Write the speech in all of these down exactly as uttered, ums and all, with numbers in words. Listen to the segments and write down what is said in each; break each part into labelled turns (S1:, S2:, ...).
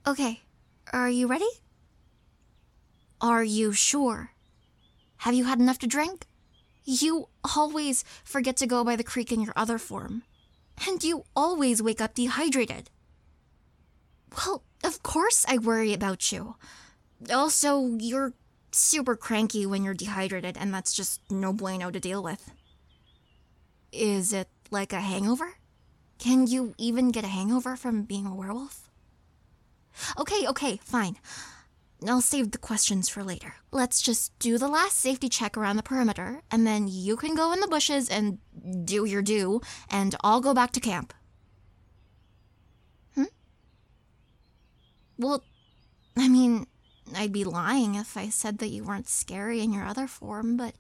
S1: Okay, are you ready? Are you sure? Have you had enough to drink? You always forget to go by the creek in your other form. And you always wake up dehydrated. Well, of course I worry about you. Also, you're super cranky when you're dehydrated, and that's just no bueno to deal with. Is it like a hangover? Can you even get a hangover from being a werewolf? Okay, okay, fine. I'll save the questions for later. Let's just do the last safety check around the perimeter, and then you can go in the bushes and do your do, and I'll go back to camp. Hmm? Well, I mean, I'd be lying if I said that you weren't scary in your other form, but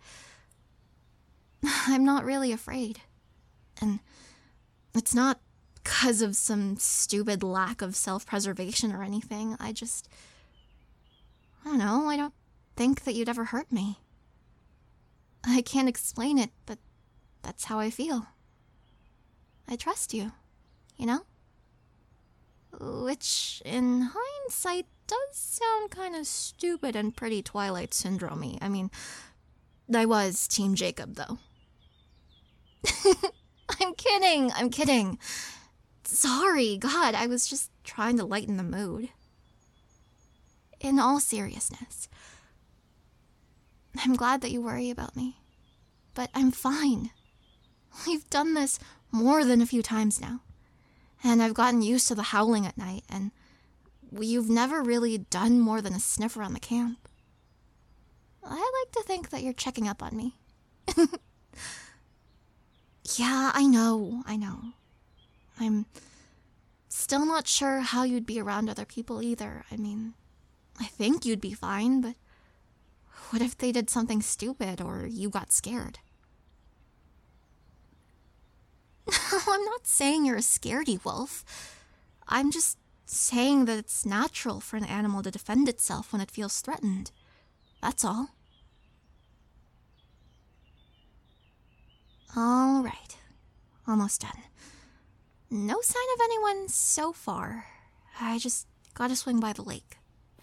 S1: I'm not really afraid. And it's not because of some stupid lack of self-preservation or anything. I just... I don't know, I don't think that you'd ever hurt me. I can't explain it, but that's how I feel. I trust you, you know? Which, in hindsight, does sound kind of stupid and pretty Twilight Syndrome-y. I mean, I was Team Jacob, though. I'm kidding, I'm kidding. Sorry, God, I was just trying to lighten the mood. In all seriousness, I'm glad that you worry about me, but I'm fine. We've done this more than a few times now, and I've gotten used to the howling at night, and you've never really done more than a sniff around the camp. I like to think that you're checking up on me. Yeah, I know, I know. I'm still not sure how you'd be around other people either. I mean, I think you'd be fine, but what if they did something stupid or you got scared? I'm not saying you're a scaredy wolf. I'm just saying that it's natural for an animal to defend itself when it feels threatened. That's all. All right. Almost done. No sign of anyone so far. I just gotta swing by the lake.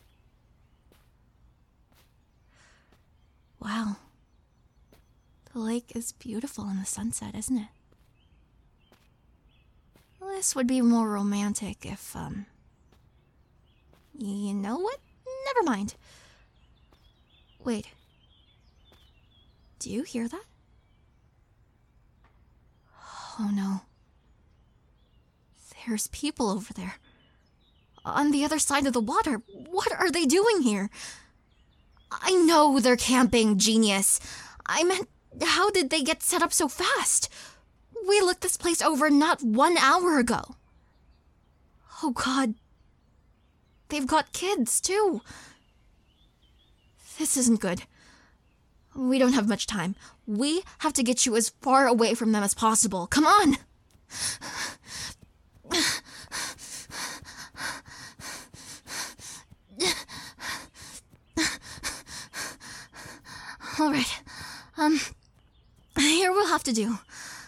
S1: Wow. The lake is beautiful in the sunset, isn't it? This would be more romantic if, um... You know what? Never mind. Wait. Do you hear that? Oh no. There's people over there. On the other side of the water. What are they doing here? I know they're camping, genius. I meant, how did they get set up so fast? We looked this place over not one hour ago. Oh God. They've got kids, too. This isn't good. We don't have much time. We have to get you as far away from them as possible. Come on! All right. Um, here we'll have to do.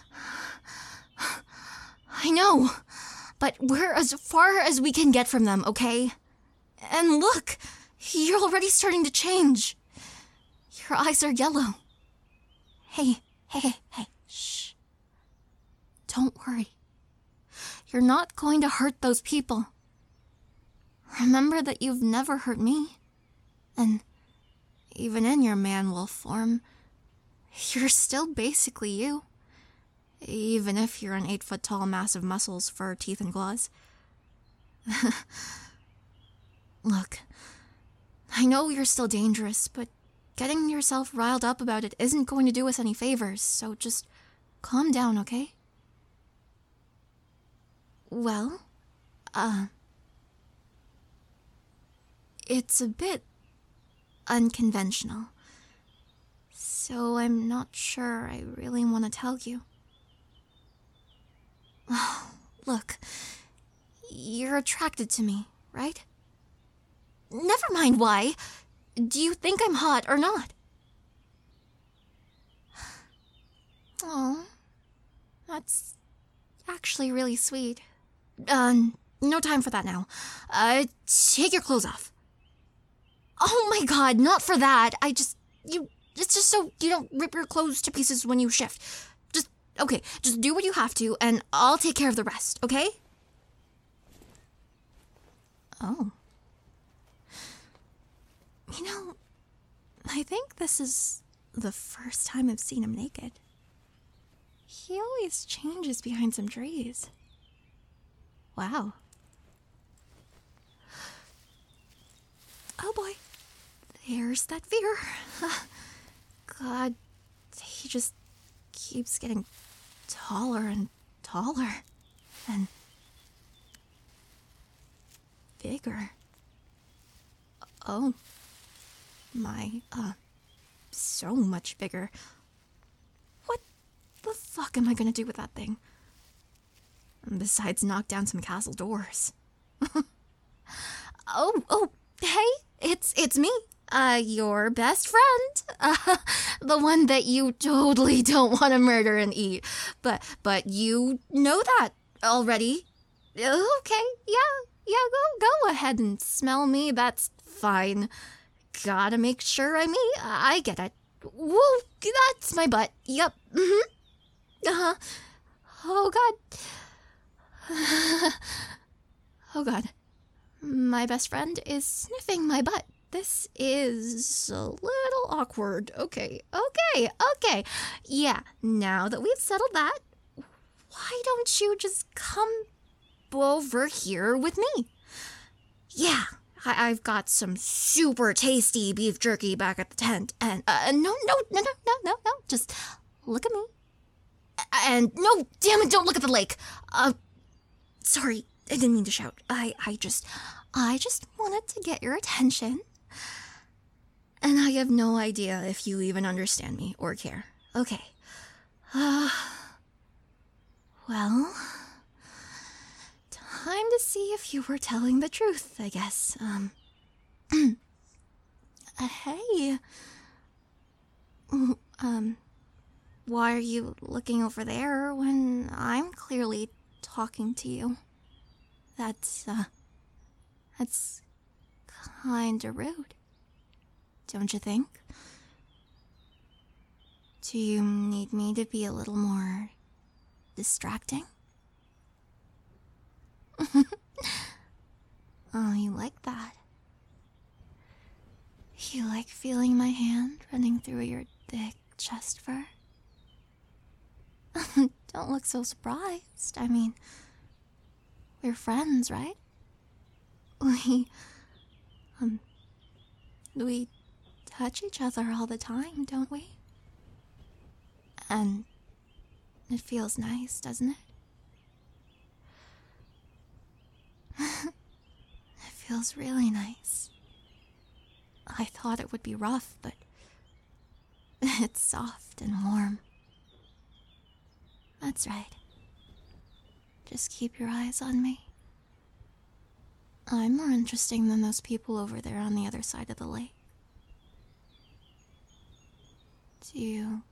S1: I know, but we're as far as we can get from them, okay? And look, you're already starting to change. Your eyes are yellow. Hey, hey, hey, hey, shh. Don't worry. You're not going to hurt those people. Remember that you've never hurt me. And even in your man-wolf form, you're still basically you. Even if you're an eight-foot-tall mass of muscles, fur, teeth, and claws. Look, I know you're still dangerous, but getting yourself riled up about it isn't going to do us any favors, so just calm down, okay? Well, uh... it's a bit unconventional, so I'm not sure I really want to tell you. Look, you're attracted to me, right? Never mind why. Do you think I'm hot or not? Oh, that's actually really sweet. Um, no time for that now. Uh, take your clothes off. Oh my god, not for that. I just, you, it's just so you don't rip your clothes to pieces when you shift. Just, okay, just do what you have to, and I'll take care of the rest, okay? Oh. You know, I think this is the first time I've seen him naked. He always changes behind some trees. Wow. Oh boy. There's that fear. God, he just keeps getting taller and taller. And bigger. Oh. My, uh, so much bigger. What the fuck am I gonna do with that thing? Besides knock down some castle doors. oh, oh, hey, it's, it's me. Uh, your best friend. Uh, the one that you totally don't want to murder and eat. But, but you know that already. Okay, yeah, yeah, go, go ahead and smell me, that's fine. Gotta make sure I'm me. I get it. Whoa, that's my butt. Yep. Mm-hmm. Uh-huh. Oh, God. Oh, God. My best friend is sniffing my butt. This is a little awkward. Okay, okay, okay. Yeah, now that we've settled that, why don't you just come over here with me? Yeah. I- I've got some super tasty beef jerky back at the tent, and, uh, no, no, no, no, no, no, no, just look at me. And, no, damn it, don't look at the lake. Uh, sorry, I didn't mean to shout. I, I just, I just wanted to get your attention. And I have no idea if you even understand me or care. Okay. Uh, well... Time to see if you were telling the truth, I guess. Um, uh, hey. Um, why are you looking over there when I'm clearly talking to you? That's, uh, that's kinda rude, don't you think? Do you need me to be a little more distracting? Oh, you like that? You like feeling my hand running through your thick chest fur? Don't look so surprised. I mean, we're friends, right? We, um, we touch each other all the time, don't we? And it feels nice, doesn't it? It feels really nice. I thought it would be rough, but it's soft and warm. That's right. Just keep your eyes on me. I'm more interesting than those people over there on the other side of the lake. Do you...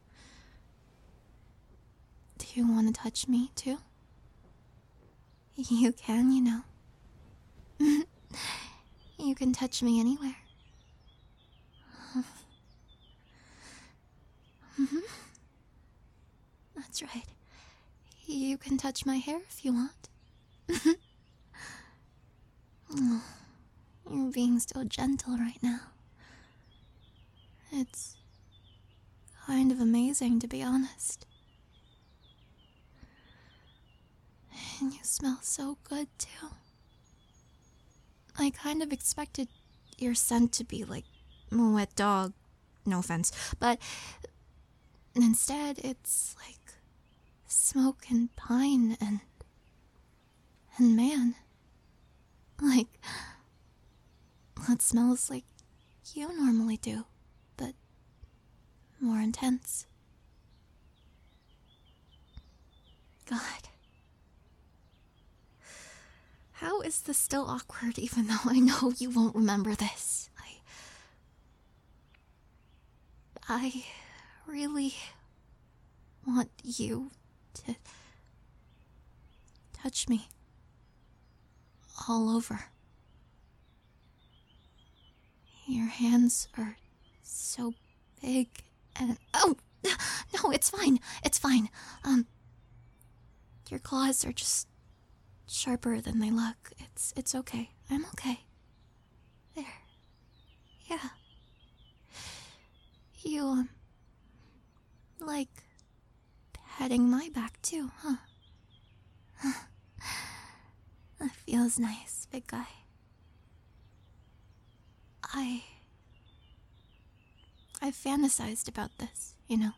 S1: Do you want to touch me, too? You can, you know. You can touch me anywhere. Mm-hmm. That's right. You can touch my hair if you want. Oh, you're being so gentle right now. It's kind of amazing, to be honest. And you smell so good, too. I kind of expected your scent to be like a wet dog, no offense, but instead it's like smoke and pine and and man, like what smells like you normally do, but more intense. God. How is this still awkward even though I know you won't remember this? I... I really want you to touch me all over. Your hands are so big and... Oh! No, it's fine. It's fine. Um, your claws are just sharper than they look. It's, it's okay. I'm okay. There. Yeah. You, um, like petting my back too, huh? That feels nice, big guy. I... I've fantasized about this, you know.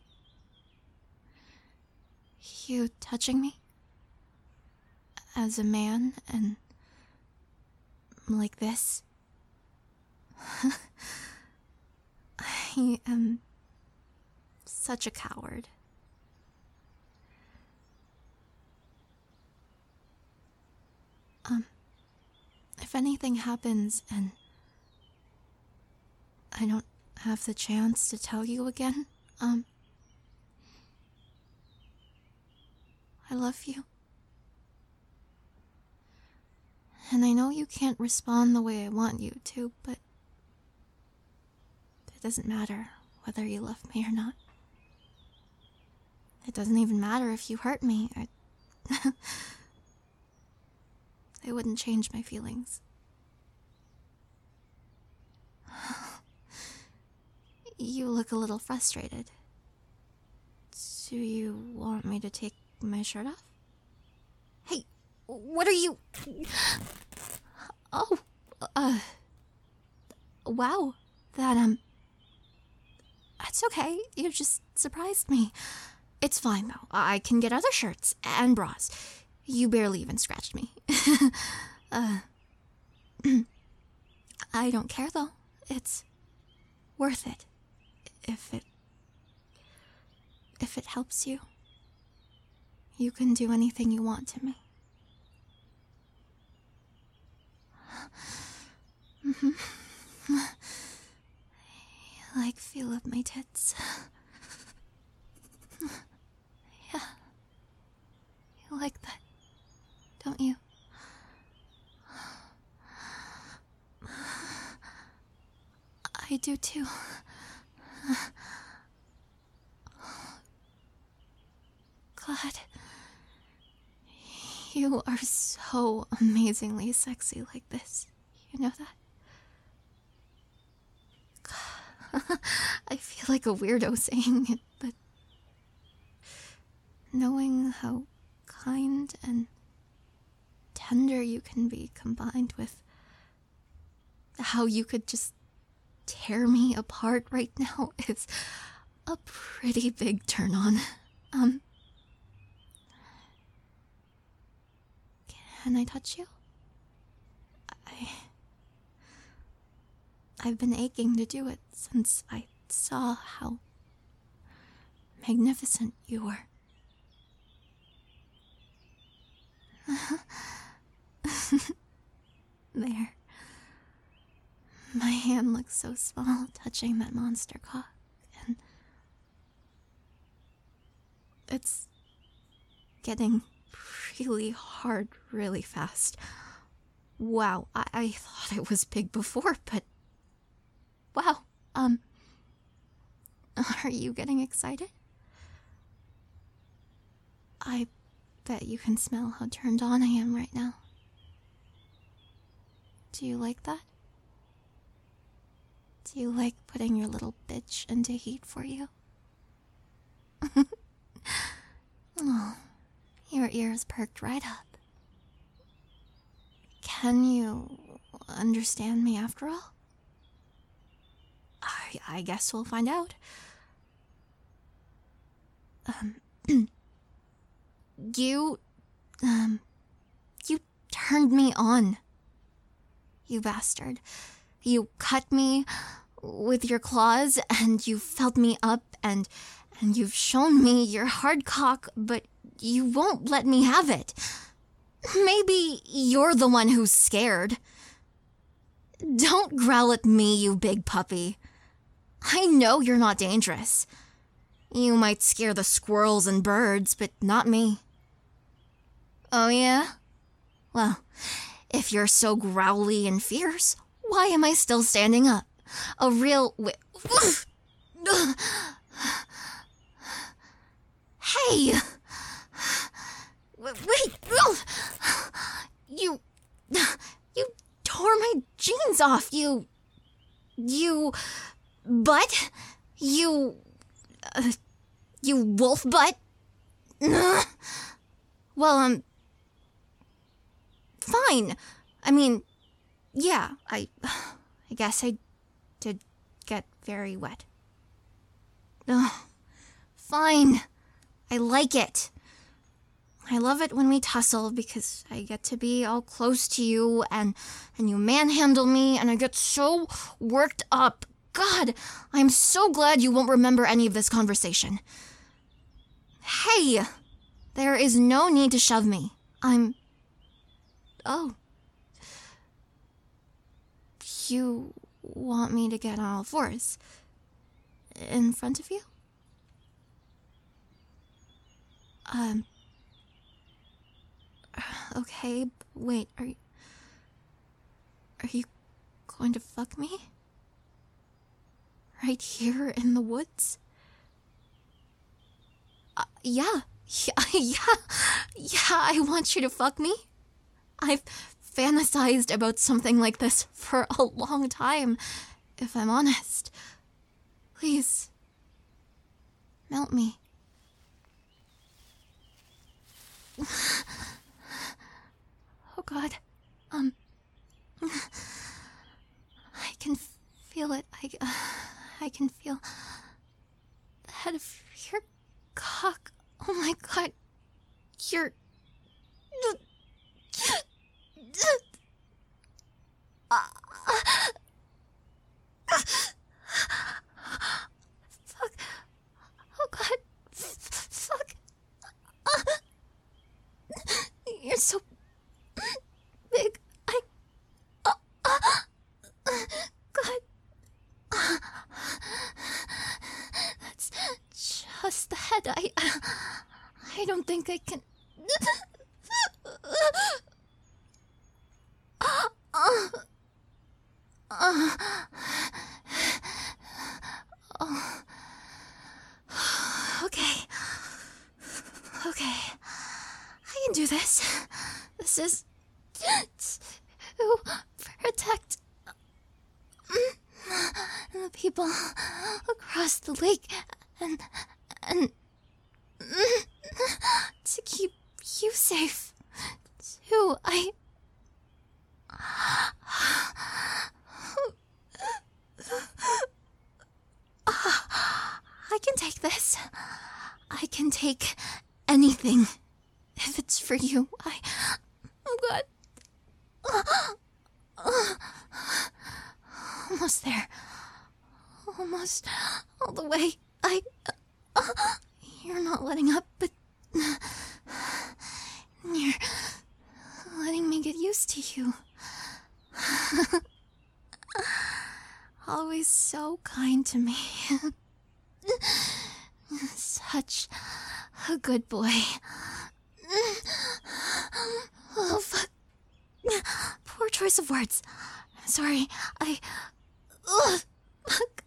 S1: You touching me? As a man, and... like this. I am... such a coward. Um... If anything happens and... I don't have the chance to tell you again, um... I love you. And I know you can't respond the way I want you to, but... it doesn't matter whether you love me or not. It doesn't even matter if you hurt me. I... it wouldn't change my feelings. You look a little frustrated. Do you want me to take my shirt off? Hey, what are you... Oh, uh... wow, that, um... That's okay, you just surprised me. It's fine, though. I can get other shirts and bras. You barely even scratched me. uh... I don't care, though. It's worth it. If it... If it helps you, you can do anything you want to me. Mm-hmm. You like feel of my tits. Yeah. You like that, don't you? I do too. God, you are so amazingly sexy like this. You know that? God, I feel like a weirdo saying it, but knowing how kind and tender you can be combined with how you could just tear me apart right now is a pretty big turn on. Um, can I touch you? I... I've been aching to do it since I saw how magnificent you were. There. My hand looks so small touching that monster cock, and it's getting really hard really fast. Wow, I, I thought it was big before, but wow, um, are you getting excited? I bet you can smell how turned on I am right now. Do you like that? Do you like putting your little bitch into heat for you? Oh, your ears perked right up. Can you understand me after all? I, I guess we'll find out. Um, you, um, you turned me on. You bastard. You cut me with your claws, and you felt me up, and and you've shown me your hard cock, but you won't let me have it. Maybe you're the one who's scared. Don't growl at me, you big puppy. I know you're not dangerous. You might scare the squirrels and birds, but not me. Oh yeah? Well, If you're so growly and fierce, why am I still standing up? A real... Wi- Hey! Wait! You... You tore my jeans off, you... You... Butt? You... Uh, you wolf butt? Well, um... Fine. I mean, yeah, I... I guess I did get very wet. Ugh. Fine. I like it. I love it when we tussle because I get to be all close to you and and you manhandle me and I get so worked up. God, I'm so glad you won't remember any of this conversation. Hey, there is no need to shove me. I'm... Oh. You want me to get on all fours? In front of you? Um... Okay, wait, are you... Are you going to fuck me? Right here in the woods? Uh, yeah, yeah, yeah, yeah, I want you to fuck me. I've fantasized about something like this for a long time, if I'm honest. Please, melt me. Oh God, um, I can feel it. I, uh, I can feel the head of your cock. Oh my God, you're. Fuck. Oh God. Fuck. You're so big. I. God. That's just the head. I. I don't think I can. Uh, uh, oh. Okay. Okay. I can do this. This is to protect the people across the lake and and to keep you safe too. I I can take this. I can take anything if it's for you. I... Oh, God. Almost there. Almost all the way. I... You're not letting up, but... You're letting me get used to you. Always so kind to me. Such a good boy. Oh, fuck. Poor choice of words. I'm sorry. I... Ugh, fuck.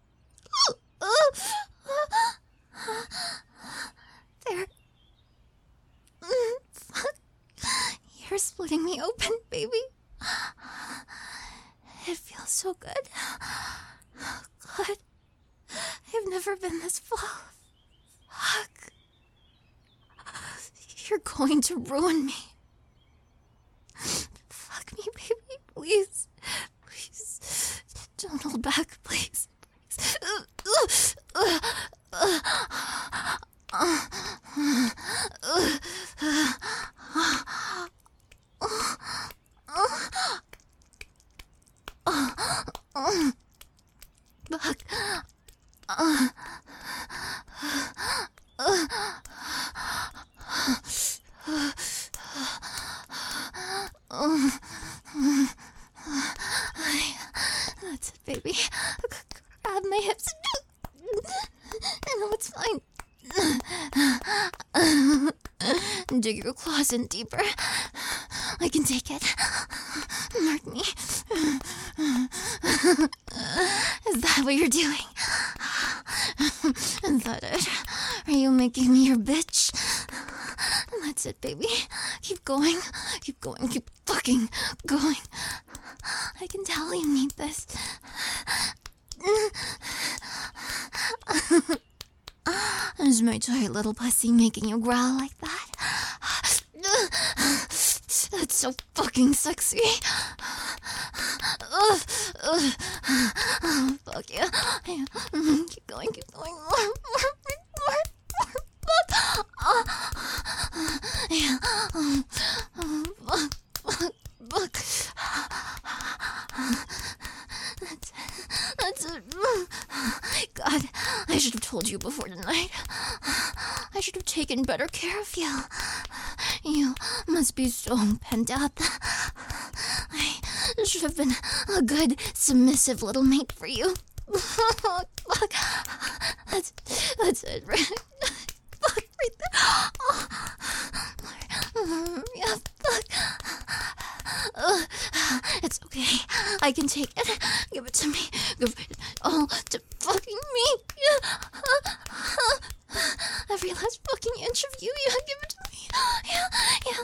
S1: There. Fuck. You're splitting me open, baby. It feels so good. God. I've never been this full. Fuck. You're going to ruin me. Fuck me, baby, please. Please. Don't hold back, please. Please. Fuck. Uh, uh, That's it, baby. Grab my hips. No, it's fine. Dig your claws in deeper. I can take it. Mark me. Is that what you're doing? Is that it? Are you making me your bitch? That's it, baby. Keep going. Keep going. Keep fucking going. I can tell you need this. Is my toy little pussy making you growl like that? That's so fucking sexy. Ugh, ugh. Oh, fuck yeah. Yeah. Keep going, keep going. More, more, more, more. Fuck. Oh. Yeah. Oh, oh, fuck, fuck, fuck. That's it. That's it. God, I should have told you before tonight. I should have taken better care of you. You must be so pent up. I should have been a good, submissive little mate for you. Fuck. That's, that's it, right? Fuck, right there. Oh. Yeah, fuck. Uh, it's okay. I can take it. Give it to me. Give it all to fucking me. Every last fucking inch of you. Yeah, give it to me. Yeah, yeah.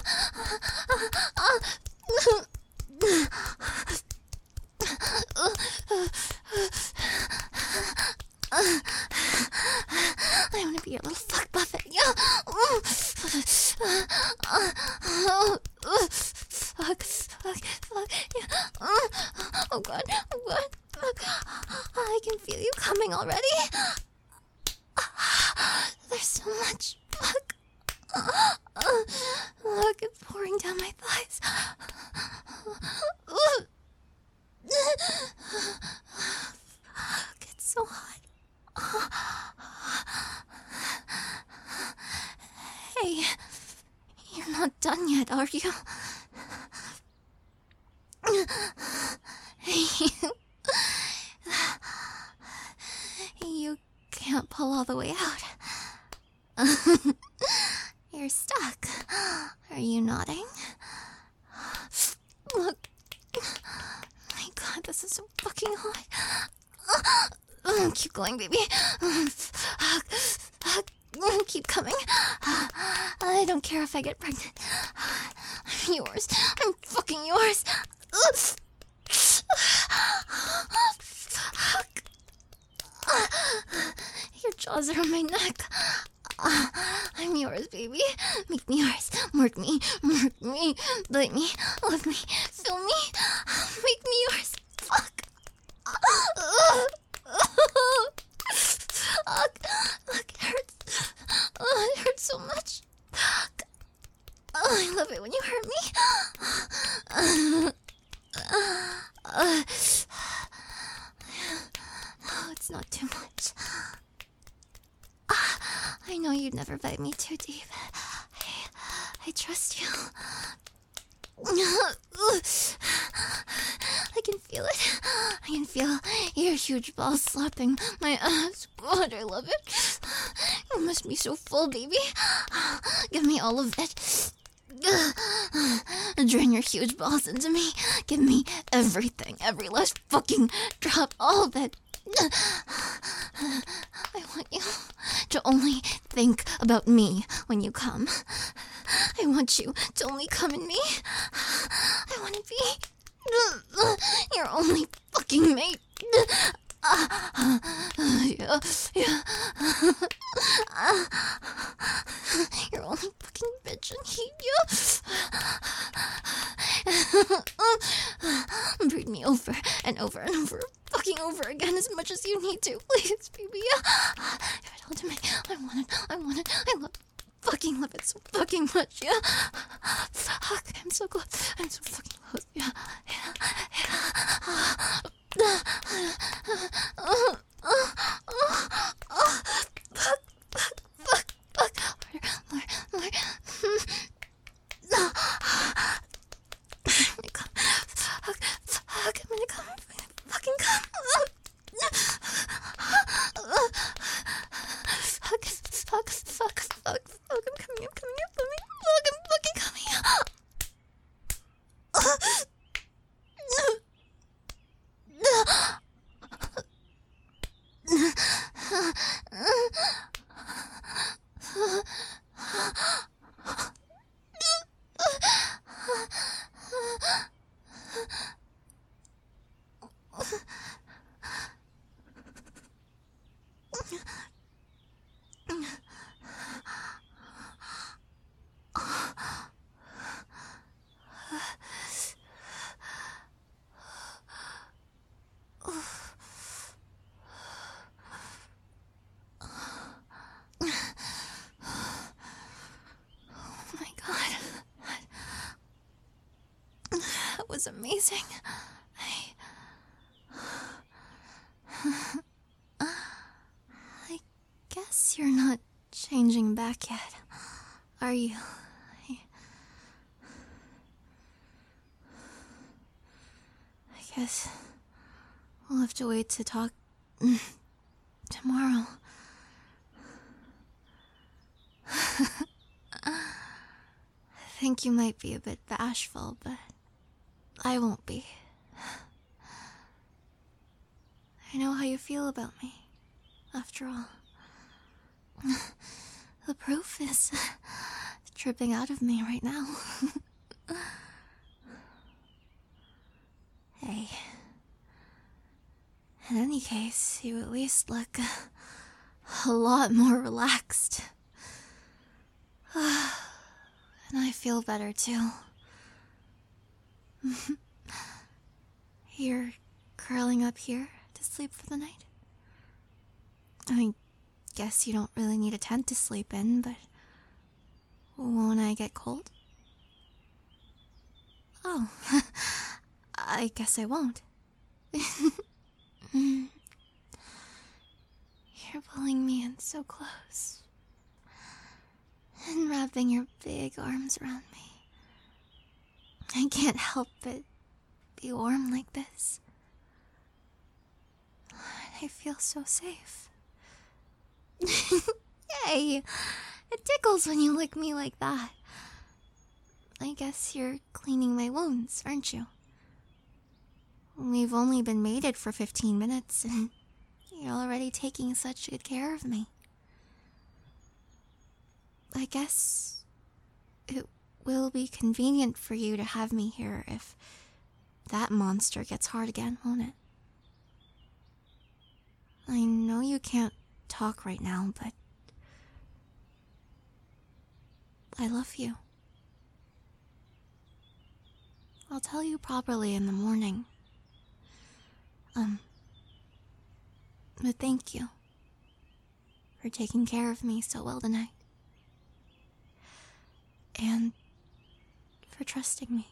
S1: I want to be your little fuck buffet. Yeah. Fuck, fuck, fuck. Yeah. Oh god, oh god. Fuck. I can feel you coming already. There's so much. Fuck. Look, it's pouring down my thighs. Fuck, it's so hot. Hey, you're not done yet, are you? Hey, you can't pull all the way out. You're stuck. Are you nodding? Look. My god, this is so fucking hot. Uh, keep going, baby. Uh, uh, keep coming. Uh, I don't care if I get pregnant. I'm yours. I'm fucking yours. Uh, fuck. Uh, your jaws are on my neck. Uh, I'm yours, baby. Make me yours. Mark me. Mark me. Bite me. Love me. Fill me. Make me yours. Fuck. Uh, Fuck. Fuck, it hurts. Oh, it hurts so much. Fuck. Oh, I love it when you hurt me. Uh, uh, oh, it's not too much. Uh, I know you'd never bite me too deep. I, I trust you. I can feel it. I can feel your huge balls slapping my ass. God, I love it. You must be so full, baby. Give me all of it. Drain your huge balls into me. Give me everything. Every last fucking drop. All of it. I want you to only think about me when you come. I want you to only come in me. I want to be your only fucking mate. Yeah, yeah. Your only fucking bitch and heat, yeah. Breed me over and over and over, fucking over again as much as you need to, please, baby. Yeah. Give it all to me. I want it. I want it. I love it. Fucking love it so fucking much, yeah. Fuck, I'm so close. I'm so fucking close, yeah. Yeah, yeah. Uh, uh, uh, uh, fuck, fuck, fuck, fuck. More, more, more. No. I'm gonna come. Fuck, fuck, I'm gonna come. I'm gonna fucking come. Fuck, fuck, fuck, fuck, fuck, I'm coming, I'm coming, I'm coming. Fuck, I'm fucking coming. That was amazing. I... I guess you're not changing back yet, are you? I, I guess we'll have to wait to talk tomorrow. I think you might be a bit bashful, but I won't be. I know how you feel about me, after all. The proof is dripping out of me right now. Hey. In any case, you at least look a lot more relaxed. And I feel better too. You're curling up here to sleep for the night? I guess you don't really need a tent to sleep in, but won't I get cold? Oh, I guess I won't. You're pulling me in so close and wrapping your big arms around me. I can't help but be warm like this. I feel so safe. Yay! It tickles when you lick me like that. I guess you're cleaning my wounds, aren't you? We've only been mated for fifteen minutes, and you're already taking such good care of me. I guess it will be convenient for you to have me here if that monster gets hard again, won't it? I know you can't talk right now, but I love you. I'll tell you properly in the morning. Um, but thank you for taking care of me so well tonight. And for trusting me.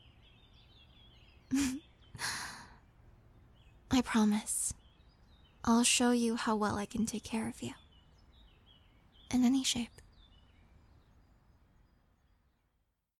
S1: I promise, I'll show you how well I can take care of you. In any shape.